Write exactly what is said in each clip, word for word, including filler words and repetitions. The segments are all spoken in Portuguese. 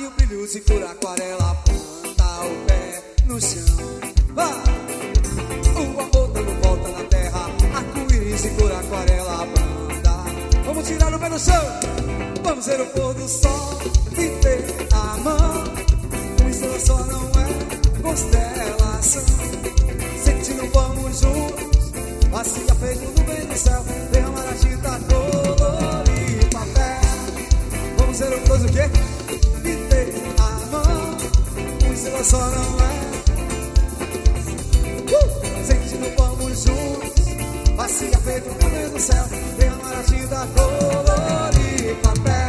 Aí o brilho segura a aquarela, planta o pé no chão. Vai! O amor dando volta na terra, arco-íris segura a aquarela, planta. Vamos tirar o pé no chão. Vamos ver o pôr do sol e ter a mão. Uma estrela só não é constelação. Sentindo vamos juntos, macia feito no meio do céu. Derramar a tinta, colorir papel. Vamos ver o close o quê? E ter a mão. Uma estrela só não é. uh! Sentindo vamos juntos, macia feito no meio do céu. Derramar a tinta, colorir papel.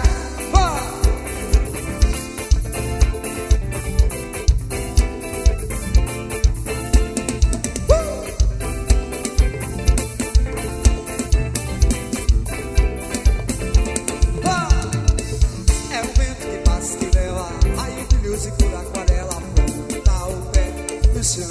Segura a aquarela, ponta o pé no chão.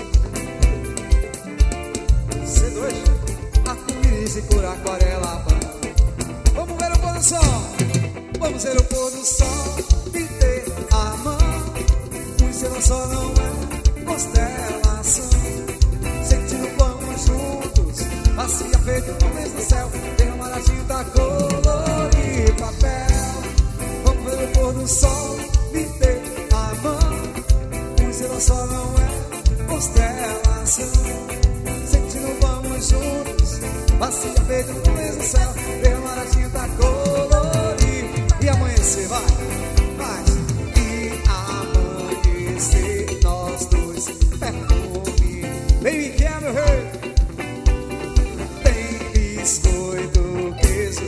C dois, arco-íris segura a aquarela. Vamos ver o pôr do sol. Vamos ver o pôr do sol e ter a mão. Um estrela só não é constelação. Sentindo vamos juntos, macia feito no mesmo céu. Derramar a tinta, colorir papel. Vamos ver o pôr do sol e ter só não é constelação. Sentindo vamos juntos, macia feito no mesmo céu. Derramar a tinta, colorir e amanhecer, vai, vai. E amanhecer nós dois, perfume. Vem me quer, meu rei. Tem biscoito, queijo.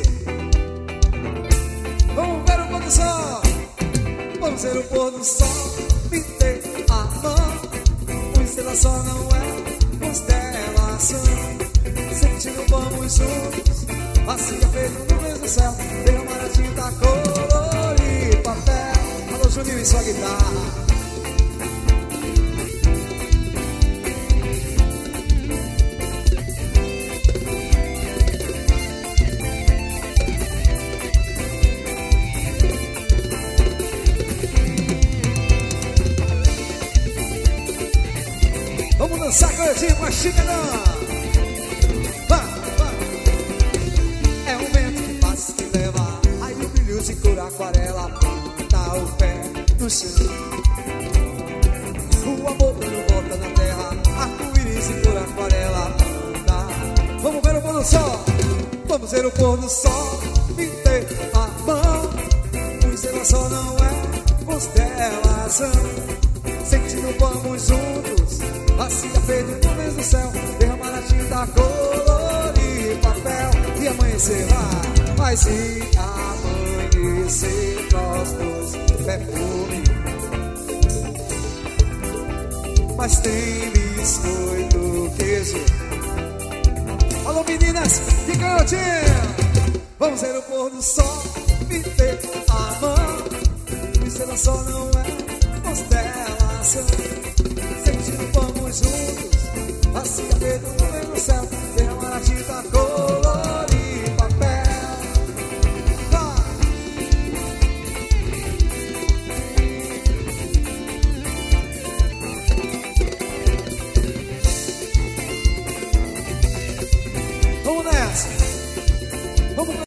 Vamos ver o pôr do sol. Vamos ver o pôr do sol. Pintei a mão. Uma estrela só não é constelação. Sentindo vamos juntos, macia feito no mesmo céu. Derramar a tinta, colorir papel. Alô, Juninho e sua guitarra. Vamos dançar cantinho com a chicanã. Vai, vai. É um vento que passa e que leva. Aí o brilho segura a aquarela, planta o pé no chão. O amor dando volta na terra, arco-íris segura a aquarela, planta. Vamos ver o pôr do sol. Vamos ver o pôr do sol. Pintei a mão. Uma estrela só não é constelação. Sentindo vamos juntos, macia feito no mesmo céu. Derramar a tinta, colorir papel. E amanhecer, vai, vai se amanhecer nós dois, perfume. Mas tem biscoito, queijo. Alô meninas, de canhotinho. Vamos ver o pôr do sol, me ter a mão. Uma estrela só não é constelação. Sentindo vamos juntos,